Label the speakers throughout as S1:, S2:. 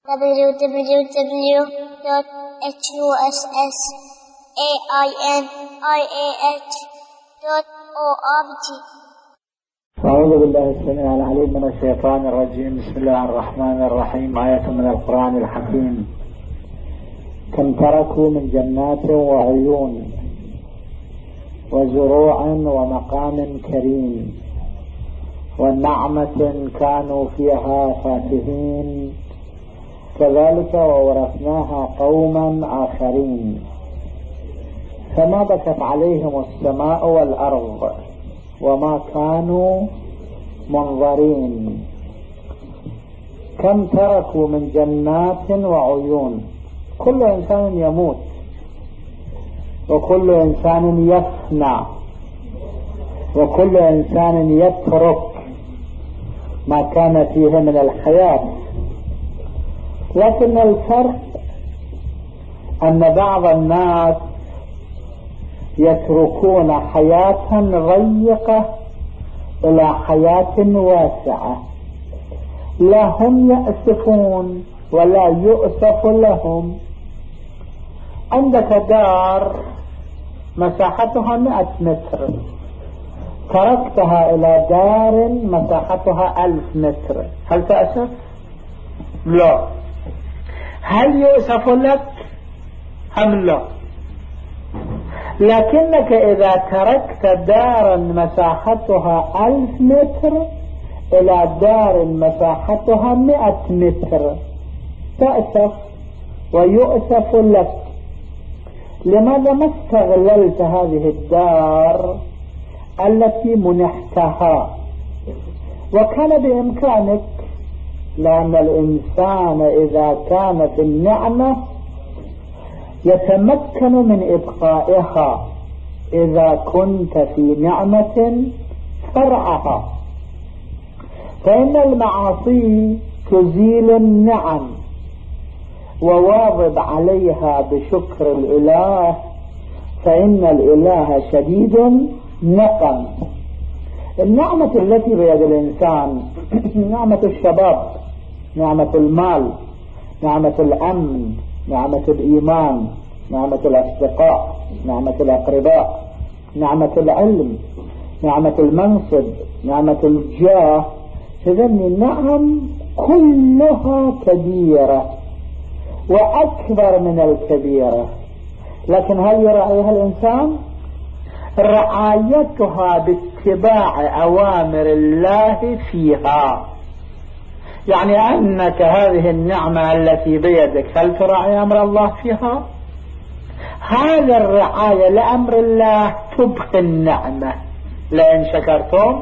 S1: www.husainiah.org.
S2: أعوذ بالله السميع العليم من الشيطان الرجيم. بسم الله الرحمن الرحيم. آية من القرآن الحكيم. كم تركوا من جنات وعيون وزروع ومقام كريم ونعمة كانوا فيها فاكهين كذلك وورثناها قوما آخرين فما بكت عليهم السماء والأرض وما كانوا منظرين. كم تركوا من جنات وعيون. كل إنسان يموت وكل إنسان يفنى وكل إنسان يترك ما كان فيه من الحياة، لكن الفرق أن بعض الناس يتركون حياة ضيقة إلى حياة واسعة، لا هم يأسفون ولا يؤسف لهم. عندك دار مساحتها 100 متر، تركتها إلى دار مساحتها 1000 متر، هل تأسف؟ لا. هل يؤسف لك؟ هم لا. لكنك إذا تركت دارا مساحتها 1000 متر إلى دار مساحتها 100 متر تأسف ويؤسف لك. لماذا ما استغللت هذه الدار التي منحتها؟ وكان بإمكانك، لأن الإنسان إذا كان في النعمة يتمكن من إبقائها. إذا كنت في نعمة فرعها، فإن المعاصي تزيل النعم، وواظب عليها بشكر الإله، فإن الإله شديد نقم. النعمة التي بيد الإنسان نعمة الشباب، نعمة المال، نعمة الأمن، نعمة الإيمان، نعمة الأصدقاء، نعمة الأقرباء، نعمة العلم، نعمة المنصب، نعمة الجاه. إذن النعم كلها كبيرة وأكبر من الكبيرة، لكن هل يراعيها الإنسان؟ رعايتها باتباع أوامر الله فيها. يعني أنك هذه النعمة التي بيدك هل تراعي أمر الله فيها؟ هذا الرعاية لأمر الله تبقي النعمة. لئن شكرتم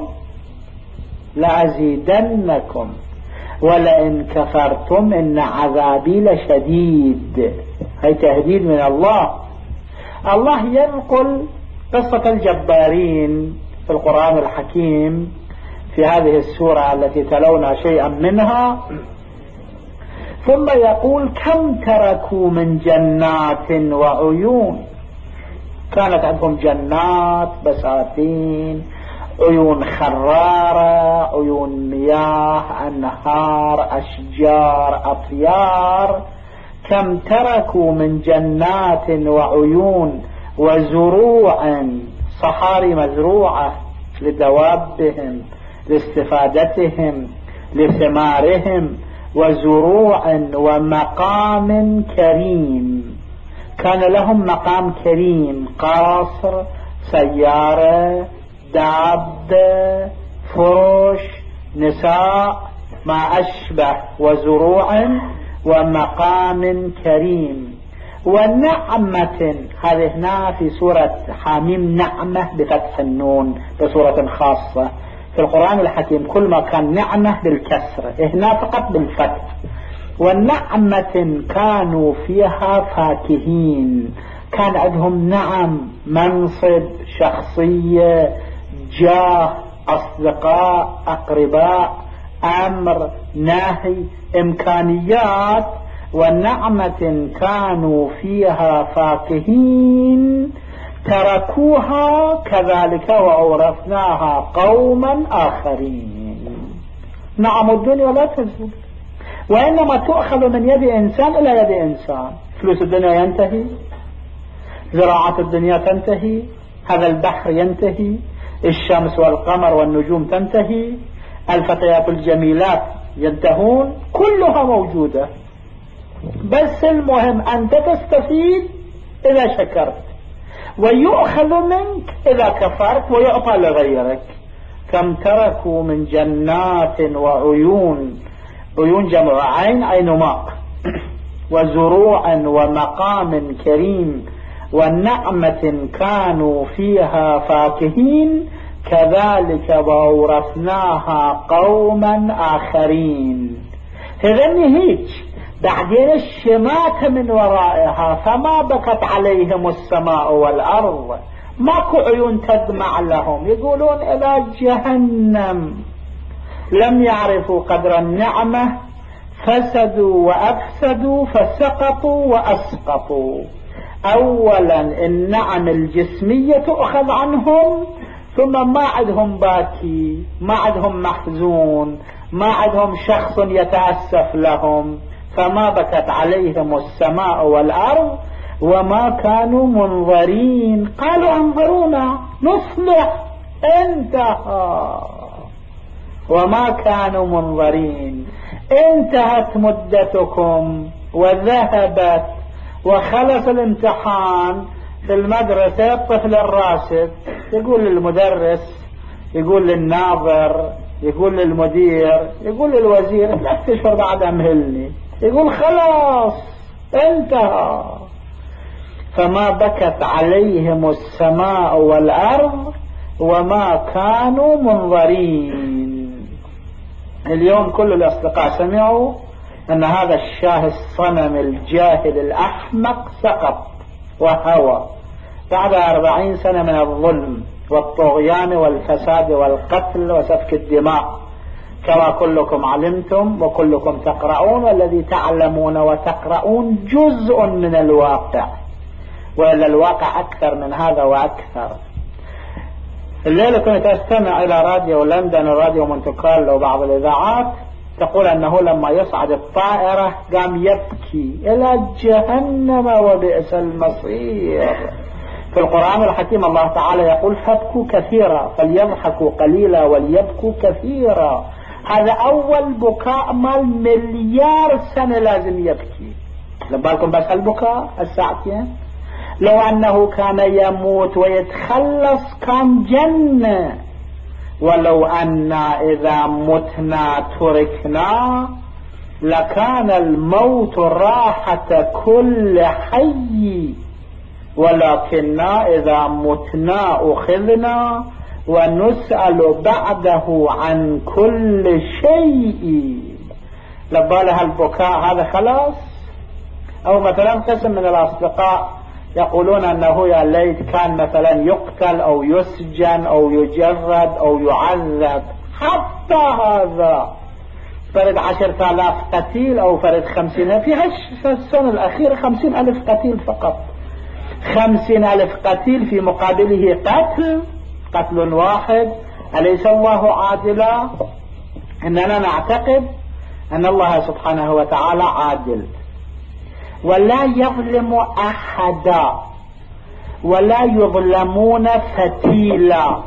S2: لأزيدنكم ولئن كفرتم إن عذابي لشديد. هي تهديد من الله. الله ينقل قصة الجبارين في القرآن الحكيم في هذه السورة التي تلونا شيئا منها، ثم يقول كم تركوا من جنات وعيون. كانت عندهم جنات، بساتين، عيون خرارة، عيون مياه، أنهار، أشجار، أطيار. كم تركوا من جنات وعيون وزروع، صحاري مزروعة لدوابهم لاستفادتهم لثمارهم، وزروع ومقام كريم. كان لهم مقام كريم، قصر، سيارة، دابة، فرش، نساء، ما أشبه. وزروع ومقام كريم ونعمة. هذه هنا في سورة حاميم نعمة بفتح النون بصورة خاصة. في القرآن الحكيم كل ما كان نعمة بالكسر، هنا فقط بالفتح. والنعمة كانوا فيها فاكهين. كان عندهم نعم، منصب، شخصية، جاه، أصدقاء، أقرباء، أمر، نهي، إمكانيات. ونعمة كانوا فيها فاكهين تركوها كذلك وأورثناها قوما آخرين. نعم الدنيا لا تزول، وإنما تؤخذ من يد إنسان إلى يد إنسان. فلوس الدنيا ينتهي، زراعة الدنيا تنتهي، هذا البحر ينتهي، الشمس والقمر والنجوم تنتهي، الفتيات الجميلات ينتهون، كلها موجودة. بس المهم أنت تستفيد إذا شكرت، ويؤخذ منك إذا كفرت ويعطى لغيرك. كم تركوا من جنات وعيون، عيون جمع عين، عين ماء، وزروع ومقام كريم ونعمة كانوا فيها فاكهين كذلك وأورثناها قوما آخرين. هذني هيك بعدين الشماتة من ورائها، فما بكت عليهم السماء والأرض، ماكو عيون تدمع لهم، يقولون إلى جهنم. لم يعرفوا قدر النعمة فسدوا وأفسدوا فسقطوا وأسقطوا. أولا النعم الجسمية تؤخذ عنهم، ثم ما عندهم باكي، ما عندهم محزون، ما عندهم شخص يتأسف لهم، فما بكت عليهم السماء والأرض وما كانوا منظرين. قالوا انظرونا نصلح، انتهى، وما كانوا منظرين. انتهت مدتكم وذهبت وخلص الامتحان في المدرسة. الطفل الراشد يقول للمدرس، يقول للناظر، يقول للمدير، يقول للوزير 3 أشهر بعد أمهلني، يقول خلاص انتهى. فما بكت عليهم السماء والأرض وما كانوا منظرين. اليوم كل الأصدقاء سمعوا أن هذا الشاه الصنم الجاهل الأحمق سقط وهوى بعد 40 سنة من الظلم والطغيان والفساد والقتل وسفك الدماء، كما كلكم علمتم وكلكم تقرؤون، والذي تعلمون وتقرؤون جزء من الواقع، وإلا الواقع أكثر من هذا وأكثر. الليلة كنت أستمع إلى راديو لندن، راديو مونte كارلو، بعض الإذاعات تقول أنه لما يصعد الطائرة قام يبكي إلى جهنم وبئس المصير. في القرآن الحكيم الله تعالى يقول فابكوا كثيرا فليضحكوا قليلا وليبكوا كثيرا. هذا أول بكاء مال 1,000,000,000 سنة لازم يبكي. لبالكم بس البكاء الساعتين، لو أنه كان يموت ويتخلص كان جنة. ولو أننا إذا متنا تركنا لكان الموت راحة كل حي، ولكننا إذا متنا أخذنا ونسأل بعده عن كل شيء. لبالها البكاء هذا خلاص. أو مثلا قسم من الأصدقاء يقولون أنه يا ليت كان مثلا يقتل أو يسجن أو يجرد أو يعذب. حتى هذا فرد 10,000 قتيل أو فرد 50، في السنة الأخيرة 50,000 قتيل فقط. 50,000 قتيل في مقابله قتل واحد. أليس الله عادلا؟ إننا نعتقد أن الله سبحانه وتعالى عادل ولا يظلم أحدا ولا يظلمون فتيلا.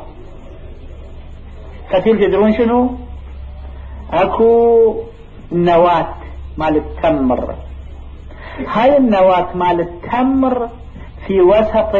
S2: فتيل تدرون شنو؟ اكو نواة مال التمر، هاي النواة مال التمر في وسط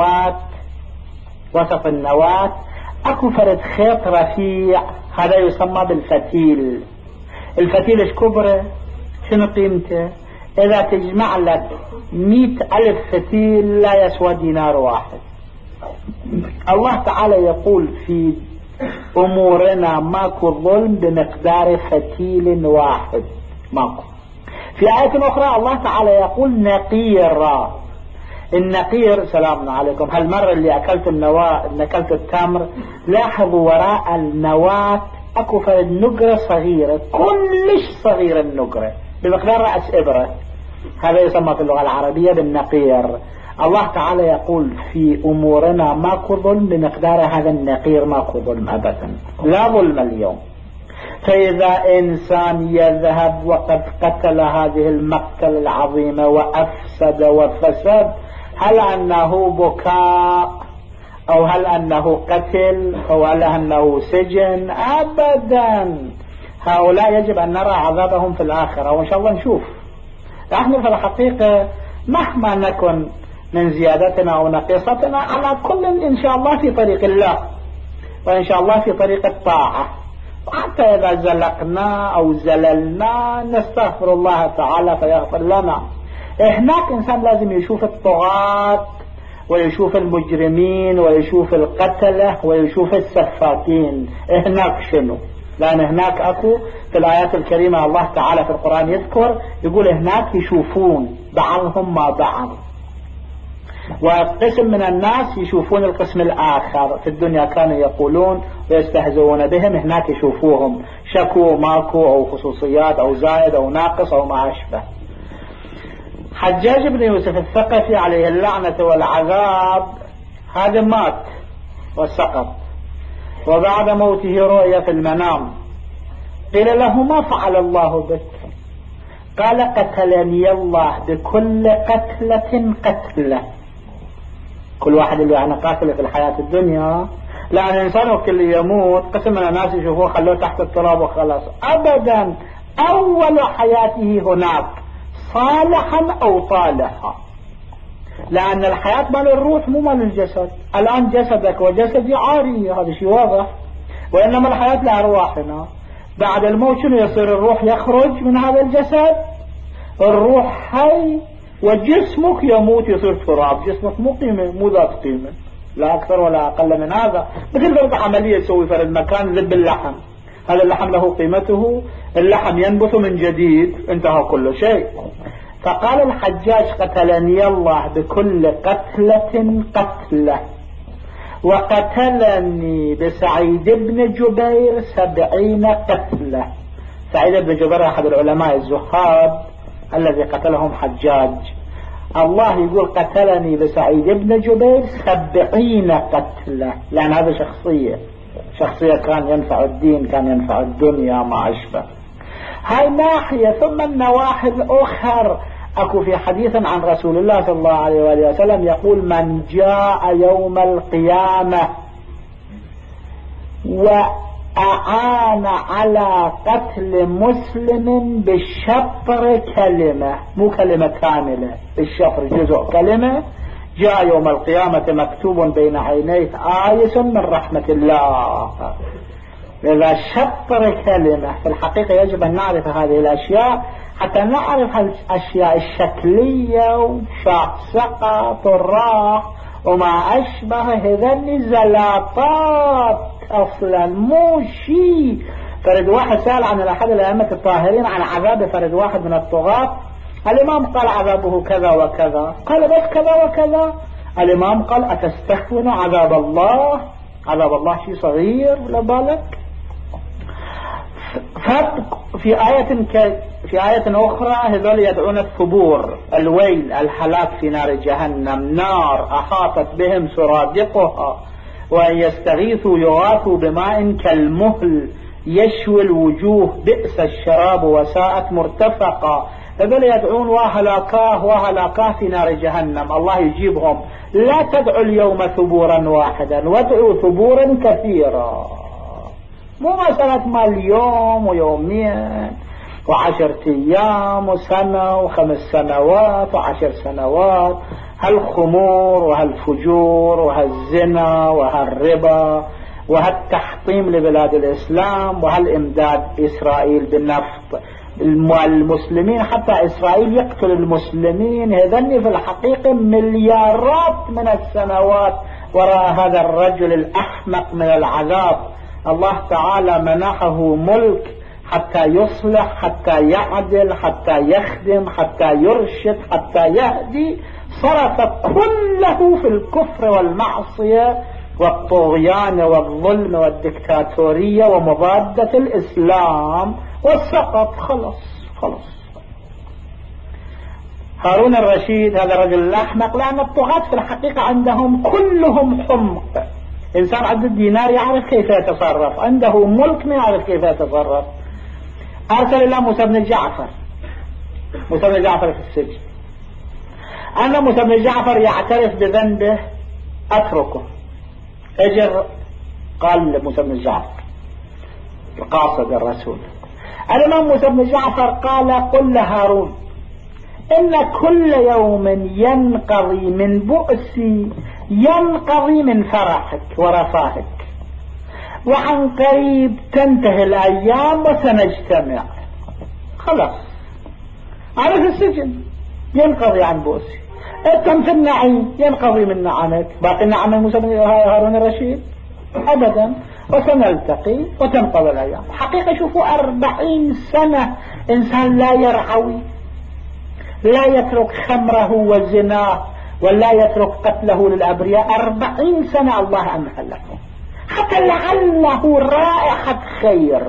S2: النواة اكو فرد خيط رفيع، هذا يسمى بالفتيل. الفتيل ايش كبره؟ شنو قيمته؟ إذا تجمع لك 100,000 فتيل لا يسوى دينار واحد. الله تعالى يقول في أمورنا ماكو ظلم بمقدار فتيل واحد، ماكو. في آية أخرى الله تعالى يقول نقيرا. النقير، سلام عليكم، هالمرة اللي أكلت التمر، لاحظوا وراء النواة أكو فرد نقرة صغيرة، كلش صغيرة النقرة بمقدار رأس إبرة. هذا يسمى في اللغة العربية بالنقير. الله تعالى يقول في أمورنا ماكو ظلم بمقدار هذا النقير، ماكو ظلم أبدا، لا ظلم اليوم. فإذا إنسان يذهب وقد قتل هذه المقتل العظيمة وأفسد وفسد، هل أنه بكاء أو هل أنه قتل أو هل أنه سجن؟ أبدا. هؤلاء يجب أن نرى عذابهم في الآخرة، وإن شاء الله نشوف. نحن في الحقيقة مهما نكن من زيادتنا أو نقيصتنا على كل إن شاء الله في طريق الله، وإن شاء الله في طريق الطاعة. وحتى إذا زلقنا أو زللنا نستغفر الله تعالى فيغفر لنا. هناك إنسان لازم يشوف الطغاة ويشوف المجرمين ويشوف القتلة ويشوف السفاكين. هناك شنو؟ لأن هناك أكو في الآيات الكريمة الله تعالى في القرآن يذكر يقول هناك يشوفون بعضهم ما بعض، وقسم من الناس يشوفون القسم الآخر. في الدنيا كانوا يقولون ويستهزئون بهم، هناك يشوفوهم شكو ماكو أو خصوصيات أو زائد أو ناقص أو ما أشبه. حجاج بن يوسف الثقفي عليه اللعنة والعذاب هذا مات وسقط، وبعد موته رؤيا في المنام، قيل له ما فعل الله بك؟ قال قتلني الله بكل قتلة قتلة. كل واحد اللي يعني قاتل في الحياة الدنيا، لأن الإنسان وقت اللي يموت قسم من الناس يشوفوه خلوه تحت التراب وخلاص. أبدا، أول حياته هناك صالحا أو طالحا، لأن الحياة مال الروح مو مال الجسد. الآن جسدك وجسدي عاري، هذا شيء واضح، وإنما الحياة لأرواحنا. بعد الموت شنو يصير؟ الروح يخرج من هذا الجسد، الروح حي، وجسمك يموت يصير تراب. جسمك مو قيمة، مو ذات قيمة، لا أكثر ولا أقل من هذا. مثل فرد عملية تسوي فرد مكان ذب اللحم، هذا اللحم له قيمته، اللحم ينبت من جديد، انتهى كل شيء. فقال الحجاج قتلني الله بكل قتلة قتلة، وقتلني بسعيد بن جبير 70 قتلة. سعيد بن جبير أحد العلماء الزهاد الذي قتلهم حجاج. الله يقول قتلني بسعيد بن جبير 70 قتلة، لأن هذا شخصية كان ينفع الدين، كان ينفع الدنيا ما أشبه. هاي ناحية. ثم النواحي الأخر أكو في حديث عن رسول الله صلى الله عليه وآله وسلم يقول من جاء يوم القيامة وأعان على قتل مسلم بالشطر كلمة، مو كلمة كاملة، بالشطر جزء كلمة، جاء يوم القيامة مكتوب بين عينيه آيس من رحمة الله. إذا شطر كلمة، في الحقيقة يجب أن نعرف هذه الأشياء حتى نعرف الأشياء الشكلية وسقط الراح وما أشبه هذني زلاطات أصلا مو شيء. فرد واحد سأل عن أحد الأئمة الطاهرين عن عذاب فرد واحد من الطغاة، الإمام قال عذابه كذا وكذا، قال بس كذا وكذا. الإمام قال أتستهون عذاب الله؟ عذاب الله شيء صغير لبالك. في آية أخرى هذول يدعون الثبور، الويل، الهلاك في نار جهنم، نار أحاطت بهم سرادقها، وأن يستغيثوا يغاثوا بماء كالمهل يشوي الوجوه بئس الشراب وساءت مرتفقا. هذول يدعون وهلاكاه في نار جهنم. الله يجيبهم لا تدعوا اليوم ثبورا واحدا، وادعوا ثبورا كثيرا. مو مسألة مال يوم ويومين و10 أيام وسنة و5 سنوات و10 سنوات، هالخمور وهالفجور وهالزنا وهالربا وهالتحطيم لبلاد الإسلام وهالإمداد إسرائيل بالنفط. المسلمين حتى إسرائيل يقتل المسلمين، هذني في الحقيقة مليارات من السنوات وراء هذا الرجل الأحمق من العذاب. الله تعالى منحه ملك حتى يصلح، حتى يعدل، حتى يخدم، حتى يرشد، حتى يهدي، صرف كله في الكفر والمعصية والطغيان والظلم والدكتاتورية ومضادة الإسلام والسقط. خلص. هارون الرشيد هذا الرجل الأحمق، لأن الطغاة في الحقيقة عندهم كلهم حمق، إنسان عنده الدينار يعرف كيف يتصرف، عنده ملك ما يعرف كيف يتصرف. أرسل إلى موسى بن جعفر، موسى بن جعفر في السجن، أن موسى بن جعفر يعترف بذنبه أتركه. أجر قال لموسى بن جعفر القاصد الرسول، الإمام موسى بن جعفر قال قل لهارون إن كل يوم ينقضي من بؤسي ينقضي من فرحك ورفاهك، وعن قريب تنتهي الأيام وسنجتمع. خلاص أنا في السجن ينقضي عن بؤسي، أنتم في النعيم ينقضي من نعمك، باقي نعم موسى بن هارون الرشيد أبدا، وسنلتقي وتنقضي الأيام. حقيقة شوفوا 40 سنة إنسان لا يرعوي، لا يترك خمره وزناه ولا يترك قتله للأبرياء، 40 سنة الله أمهل له حتى لعله رائحة خير.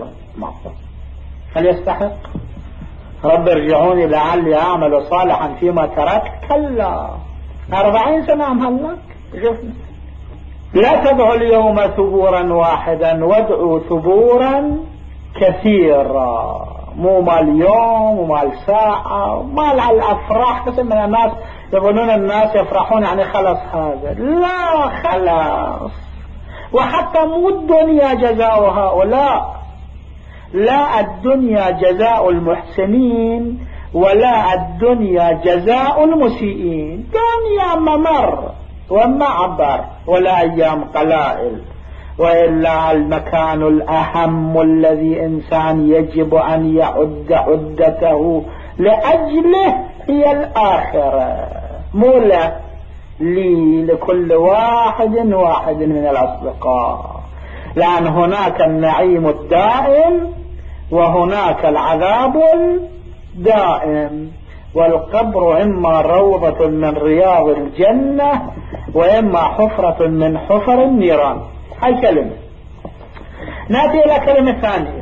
S2: هل يستحق؟ رب ارجعوني لعلي أعمل صالحا فيما تركت، كلا 40 سنة أمهل لك. شوفنا لا تدعوا اليوم ثبورا واحدا وادعوا ثبورا كثيرا، مو مال يوم ومال ساعة ومال على الأفراح. كثير من الناس يظنون الناس يفرحون يعني خلاص هذا، لا خلاص. وحتى مو الدنيا جزاء هؤلاء، لا الدنيا جزاء المحسنين ولا الدنيا جزاء المسيئين. دنيا ممر ومعبر ولا أيام قلائل، وإلا المكان الأهم الذي إنسان يجب أن يعد عدته لأجله هي الآخرة، مو لي لكل واحد من الأصدقاء، لأن هناك النعيم الدائم وهناك العذاب الدائم، والقبر إما روضة من رياض الجنة وإما حفرة من حفر النيران. هاي كلمة. نأتي إلى كلمة ثانية.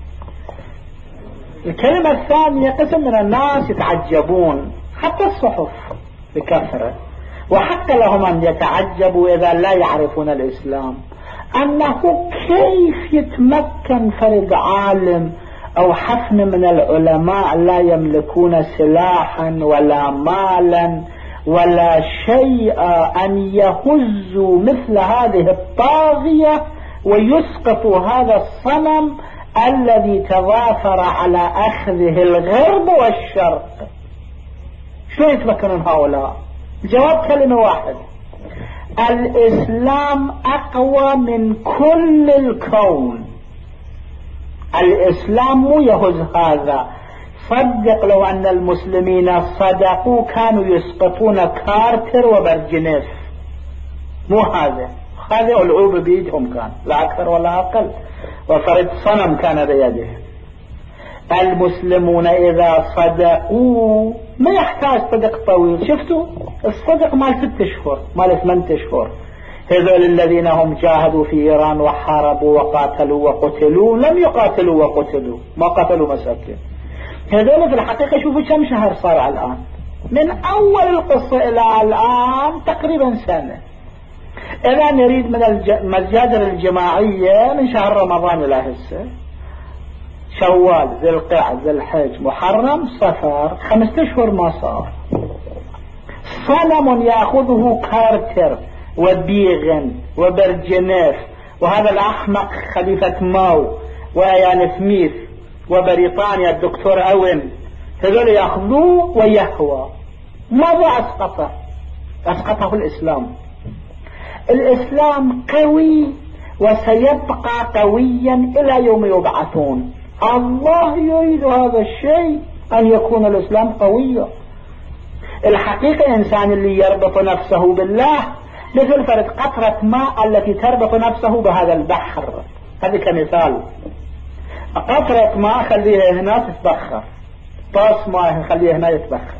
S2: الكلمة الثانية قسم من الناس يتعجبون، حتى الصحف بكثرة، وحتى لهم أن يتعجبوا إذا لا يعرفون الإسلام، أنه كيف يتمكن فرد عالم أو حفن من العلماء لا يملكون سلاحا ولا مالا ولا شيء أن يهزوا مثل هذه الطاغية ويسقطوا هذا الصنم الذي تضافر على أخذه الغرب والشرق. شو يتمكنون هؤلاء؟ الجواب كلمة واحدة: الإسلام أقوى من كل الكون. الإسلام مو يهز هذا. صدق لو أن المسلمين صدقوا كانوا يسقطون كارتر وبرجنيف. مو هذا ألعوب بيدهم كان، لا أكثر ولا أقل، وفرد صنم كان بيده. المسلمون إذا صدقوا ما يحتاج صدق طويل. شفتوا الصدق مال 6 أشهر مال 8 أشهر. هذول الذين هم جاهدوا في إيران وحاربوا وقاتلوا وقتلوا، لم يقاتلوا وقتلوا، ما قتلوا مساكين. هذول في الحقيقة شوفوا كم شهر صار الآن، من أول القصة إلى الآن تقريبا سنة. إذا نريد من المجازر الجماعية من شهر رمضان إلى هسه، شوال، ذي القعد، ذي الحج، محرم، صفر، 5 أشهر ما صار. صنم يأخذه كارتر وبيغن وبرجنيف وهذا الأحمق خليفة ماو ويان سميث وبريطانيا الدكتور أوين، هذول يأخذوه ويهوى. ماذا أسقطه؟ أسقطه الإسلام. الإسلام قوي وسيبقى قويا إلى يوم يبعثون. الله يريد هذا الشيء، أن يكون الإسلام قويا. الحقيقة إنسان اللي يربط نفسه بالله مثل فرد قطرة ماء التي تربط نفسه بهذا البحر. هذا كمثال، قطرة ماء خليها هنا تتبخر، طاس ماء خليها هنا يتبخر،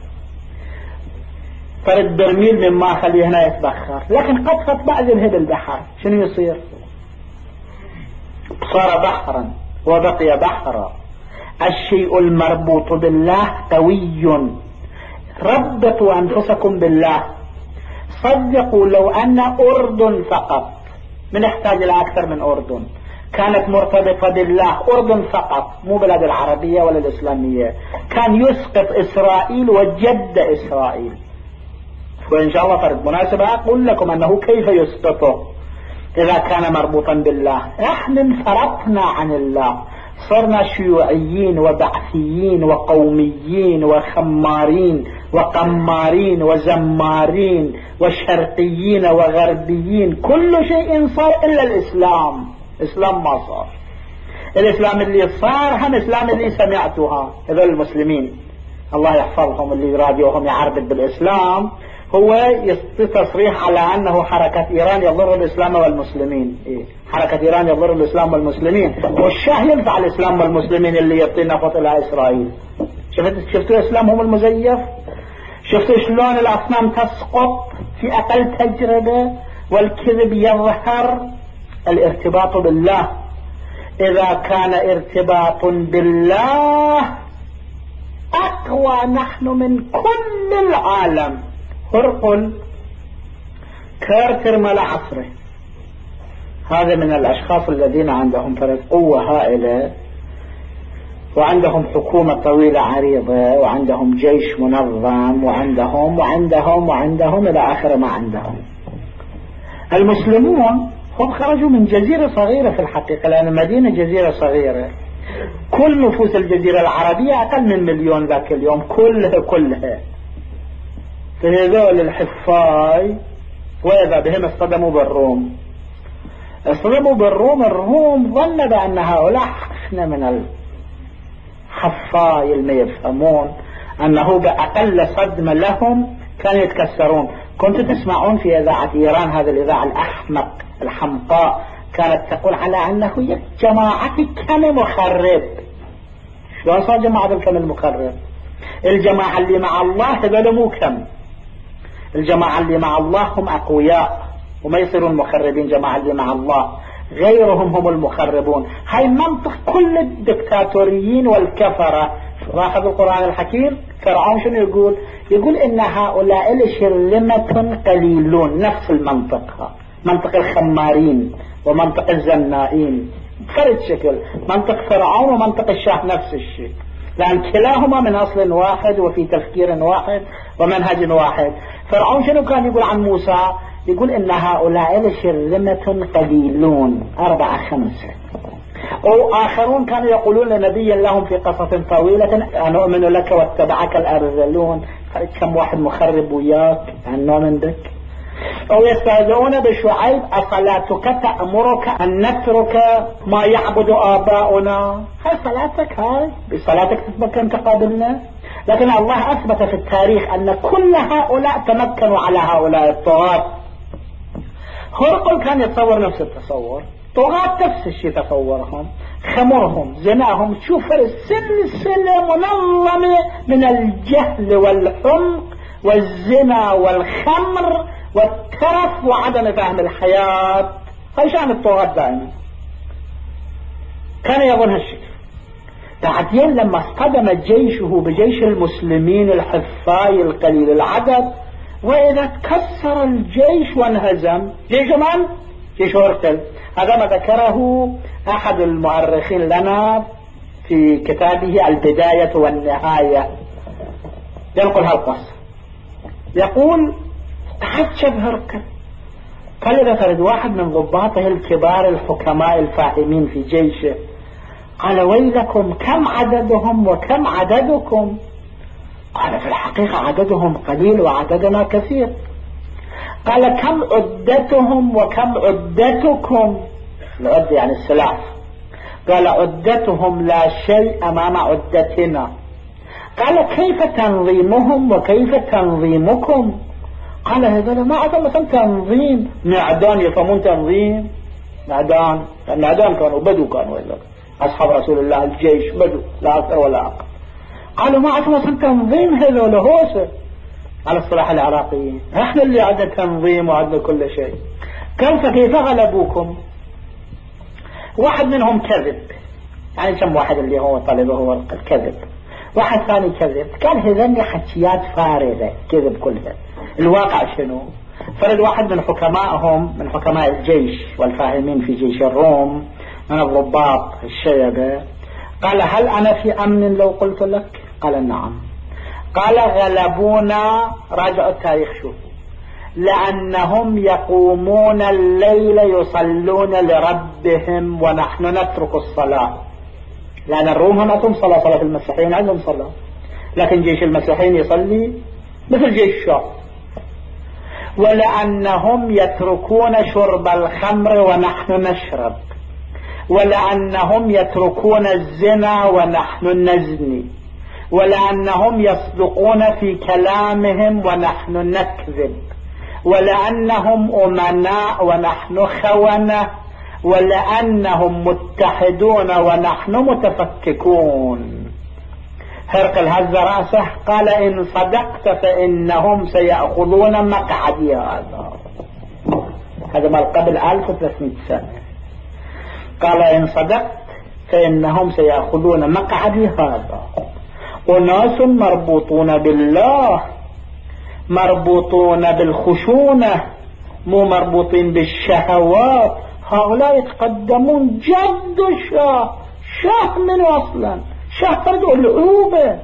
S2: فرد برميل من ماء خليه هنا يتبخر. لكن قطرة ماء ذهب البحر شنو يصير؟ صار بحرا وبقي بحرا. الشيء المربوط بالله قوي. ربطوا أنفسكم بالله. صدقوا لو أن أردن فقط من يحتاج إلى أكثر من أردن؟ كانت مرتبطة بالله، أردن فقط، مو بلاد العربية ولا الإسلامية. كان يسقط إسرائيل وجد إسرائيل، وإن شاء الله فرد مناسبة أقول لكم أنه كيف يسقطه إذا كان مربوطا بالله. احنا انفرطنا عن الله، صرنا شيوعيين وبعثيين وقوميين وخمارين وقمارين وزمارين وشرقيين وغربيين، كل شيء صار إلا الإسلام. إسلام ما صار. الإسلام اللي صار هم إسلام اللي سمعتها هذول المسلمين الله يحفظهم، اللي يراديوهم يعربد بالإسلام، هو يستطيع تصريح على أنه حركة إيران يضر الإسلام والمسلمين. حركة إيران يضر الإسلام والمسلمين، والشاه ينفع الإسلام والمسلمين اللي يعطي نفط إلى إسرائيل. شفتوا إسلامهم المزيف؟ شفتوا شلون الأصنام تسقط في أقل تجربة والكذب يظهر؟ الارتباط بالله، إذا كان ارتباط بالله أقوى نحن من كل العالم. هرقل كارتر مال عصره، هذا من الأشخاص الذين عندهم فرق قوة هائلة، وعندهم حكومة طويلة عريضة، وعندهم جيش منظم، وعندهم إلى آخر ما عندهم. المسلمون هم خرجوا من جزيرة صغيرة في الحقيقة، لأن المدينة جزيرة صغيرة، كل نفوس الجزيرة العربية أقل من 1,000,000 ذاك اليوم، كلها. فهذول الحفاي وإذا بهم اصطدموا بالروم. الروم ظن بأن هؤلاء حفنة من الحفاي اللي يفهمون أنه بأقل صدمة لهم كانوا يتكسرون. كنت تسمعون في إذاعة إيران، هذا الإذاعة الأحمق الحمقاء، كانت تقول على أنه يا جماعة كم مخرب. شلون صار جماعة الكم المخرب؟ الجماعة اللي مع الله هذول مو كم، الجماعة اللي مع الله هم أقوياء وما يصيرون مخربين. جماعة اللي مع الله غيرهم هم المخربون. هاي منطق كل الدكتاتوريين والكفرة. لاحظ القرآن الحكيم، فرعون شنو يقول إن هؤلاء لشرذمة قليلون، نفس المنطق، منطق الخمارين ومنطق الزنائين، فرد شكل. منطق فرعون ومنطق الشاه نفس الشيء، لأن كلاهما من أصل واحد وفي تفكير واحد ومنهج واحد. فرعون شنو كان يقول عن موسى؟ يقول إن هؤلاء لشرذمة قليلون، 4-5. وآخرون كانوا يقولون لنبي لهم في قصة طويلة: أنؤمن لك واتبعك الأرذلون. كم واحد مخرب وياك أن نؤمن بك. أو يستهزئون بشعيب: أصلاتك تأمرك أن نترك ما يعبد آباؤنا؟ هاي صلاتك، هاي بصلاتك تتمكن تقابلنا. لكن الله أثبت في التاريخ أن كل هؤلاء تمكنوا على هؤلاء الطغاة. هرقل كان يتصور نفس التصور، طغاة نفس الشيء تصورهم، خمرهم، زناهم، شوف السلسلة منظمة من الجهل والحمق والزنا والخمر والترف وعدم فهم الحياة. هاي شأن الطغاة دائما، كان يظن هالشيء. بعدين لما اصطدم جيشه بجيش المسلمين الحفاي القليل العدد، وإذا تكسر الجيش وانهزم، جيش من؟ جيش هرقل. هذا ما ذكره أحد المؤرخين لنا في كتابه البداية والنهاية، ينقل هالقصة، يقول: تعجب هرقل، قال إذا فرد واحد من ضباطه الكبار الحكماء الفاهمين في جيشه، قال: ويلكم، كم عددهم وكم عددكم؟ قال: في الحقيقة عددهم قليل وعددنا كثير. قال: كم عدتهم وكم عدتكم؟ العد يعني السلاح. قال: عدتهم لا شيء أمام عدتنا. قال: كيف تنظيمهم وكيف تنظيمكم؟ قال: هذا ما عدم مثلا تنظيم معدان، يفهمون تنظيم معدان كانوا بدو، كانوا أصحاب رسول الله الجيش بدو، لا أكثر ولا أقل. قالوا ما عرفوا مثلا تنظيم هذول هوسه على الصلاح العراقيين، احنا اللي عندنا تنظيم وعندنا كل شيء. كيف غلبوكم؟ واحد منهم كذب، يعني كم واحد اللي هو طلبه هو الكذب، واحد ثاني كذب، قال هذني حكيات فارغة، كذب كلها. الواقع شنو؟ فرد واحد من حكمائهم، من حكماء الجيش والفاهمين في جيش الروم، من الضباط الشيبة، قال: هل أنا في أمن لو قلت لك؟ قال: نعم. قال: غلبونا، راجعوا التاريخ شوفوا، لأنهم يقومون الليل يصلون لربهم ونحن نترك الصلاة. لأن الروم هم عندهم صلاة المسيحيين عندهم صلاة، لكن جيش المسيحيين يصلي مثل جيش الشام. ولأنهم يتركون شرب الخمر ونحن نشرب، ولأنهم يتركون الزنا ونحن نزني، ولأنهم يصدقون في كلامهم ونحن نكذب، ولأنهم أمناء ونحن خونة، ولأنهم متحدون ونحن متفككون. هرقل هز رأسه قال: إن صدقت فإنهم سيأخذون مقعدي هذا ما قبل 1300 سنة. قال: إن صدقت فإنهم سيأخذون مقعدي هذا. أناس مربوطون بالله، مربوطون بالخشونة، مو مربوطين بالشهوات. هؤلاء يتقدمون جد الشاه. شاه من أصلا؟ شاه فرد العوبة.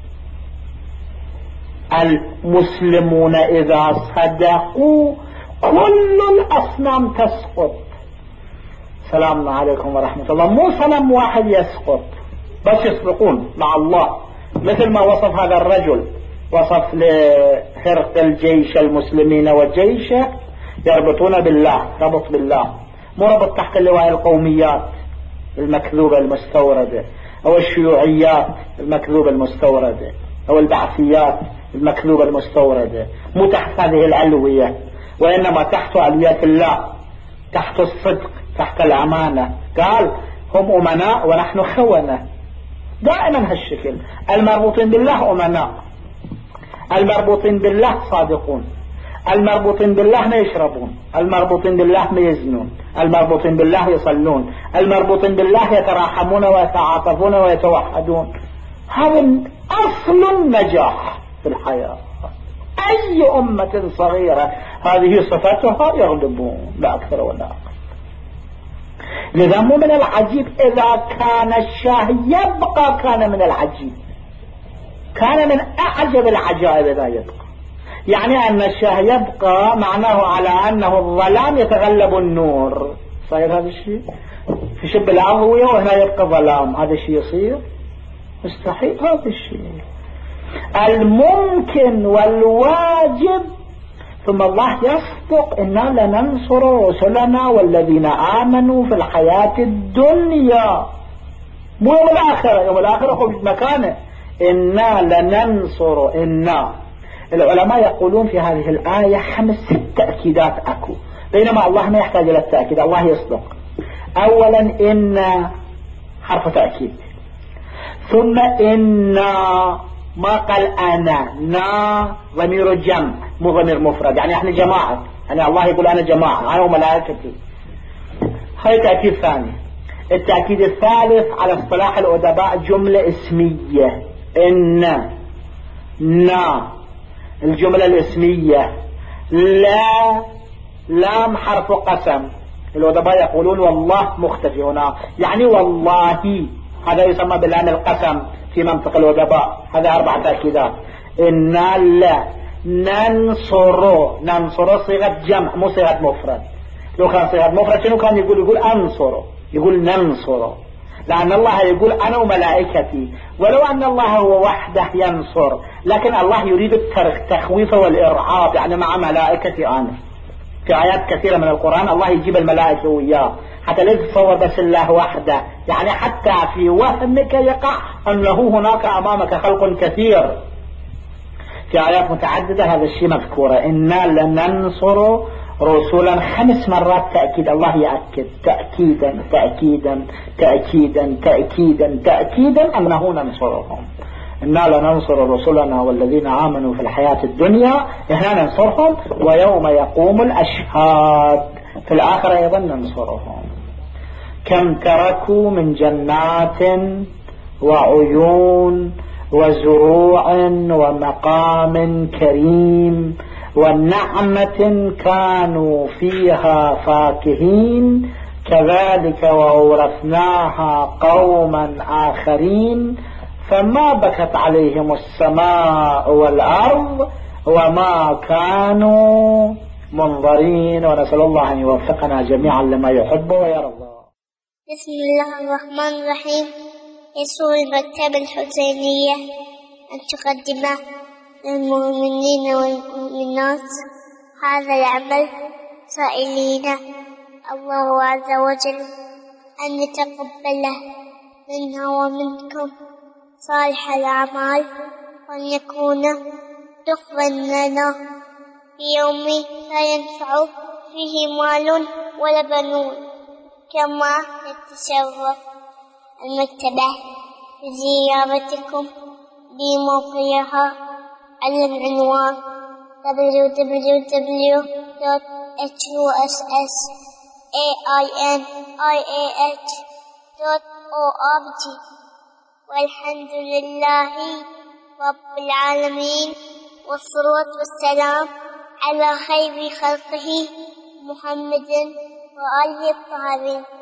S2: المسلمون إذا صدقوا كل الأصنام تسقط. سلام عليكم ورحمة الله. مو صنم واحد يسقط، بس يصدقون مع الله، مثل ما وصف هذا الرجل، وصف لهرقل جيش المسلمين وجيشه يربطون بالله، ربط بالله، مو ربط تحت اللواء القوميات المكذوبة المستوردة، أو الشيوعيات المكذوبة المستوردة، أو البعثيات المكذوبة المستوردة، مو تحت هذه العلوية، وإنما تحت علويات الله، تحت الصدق، تحت الأمانة. قال: هم أمناء ونحن خونة. دائما هالشكل. المربوطين بالله أمناء، المربوطين بالله صادقون، المربوطين بالله ما يشربون، المربوطين بالله ما يزنون، المربوطين بالله يصلون، المربوطين بالله يتراحمون ويتعاطفون ويتوحدون. هذا أصل النجاح في الحياة. أي أمة صغيرة هذه صفتها يغلبون، لا أكثر ولا أقل. لذا مو من العجيب إذا كان الشاه يبقى، كان من العجيب، كان من أعجب العجائب إذا يبقى. يعني أن الشاه يبقى معناه على أنه الظلام يتغلب النور. صحيح هذا الشيء؟ في شب الأضوية وهنا يبقى ظلام، هذا الشيء يصير؟ مستحيل هذا الشيء. الممكن والواجب. ثم الله يصدق: إنا لننصر رسلنا والذين آمنوا في الحياة الدنيا. مو يوم الآخرة، يوم الآخرة خب مكانه. إنا لننصر. إنا العلماء يقولون في هذه الآية 5 تأكيدات أكو، بينما الله ما يحتاج إلى التأكيد، الله يصدق. أولا إن حرف تأكيد، ثم إنا ما قال أنا، نا ضمير الجمع مو ضمير مفرد، يعني احنا جماعة، يعني الله يقول أنا جماعة، أنا وملائكتي. هاي تأكيد ثاني. التأكيد الثالث على اصطلاح الأدباء جملة اسمية. إن، نا، الجملة الاسمية. لا، لام حرف قسم. الأدباء يقولون والله مختفي هنا، يعني والله، هذا يسمى بلام القسم في منطق الأدباء. هذا 4 تأكيدات. إنا لا ننصر. ننصر صيغة جمع مو صيغة مفرد. لو كان صيغة مفرد شنو كان يقول أنصر، يقول ننصر، لأن الله يقول أنا وملائكتي. ولو أن الله هو وحده ينصر، لكن الله يريد التخويف والإرعاب، يعني مع ملائكتي أنا. في آيات كثيرة من القرآن الله يجيب الملائكة وياه، حتى لا تتصور بس الله وحده، يعني حتى في وهمك يقع أنه هناك أمامك خلق كثير. في آيات متعددة هذا الشيء مذكورة. إنا لننصر رسولا 5 مرات تأكيد. الله يأكد تأكيدا تأكيدا تأكيدا تأكيدا تأكيدا أنه ننصرهم. إنا لننصر رسلنا والذين آمنوا في الحياة الدنيا، إحنا ننصرهم ويوم يقوم الأشهاد في الآخرة أيضا ننصرهم. كم تركوا من جنات وعيون وزروع ومقام كريم والنعمة كانوا فيها فاكهين كذلك وأورثناها قوما آخرين فما بكت عليهم السماء والأرض وما كانوا منظرين. ونسأل الله أن يوفقنا جميعا لما يحب ويرضى.
S1: بسم الله الرحمن الرحيم. يسر المكتبة الحسينية أن تقدم للمؤمنين والمؤمنات هذا العمل سائلين الله عز وجل أن يتقبله منا ومنكم صالح الأعمال، وأن يكون دخلا لنا في يوم لا ينفع فيه مال ولا بنون. كما نتشرف المكتبة بزيارتكم بموقعها على العنوان www.hussainih.org. والحمد لله رب العالمين، والصلاة والسلام على خير خلقه محمد وآله الطاهرين.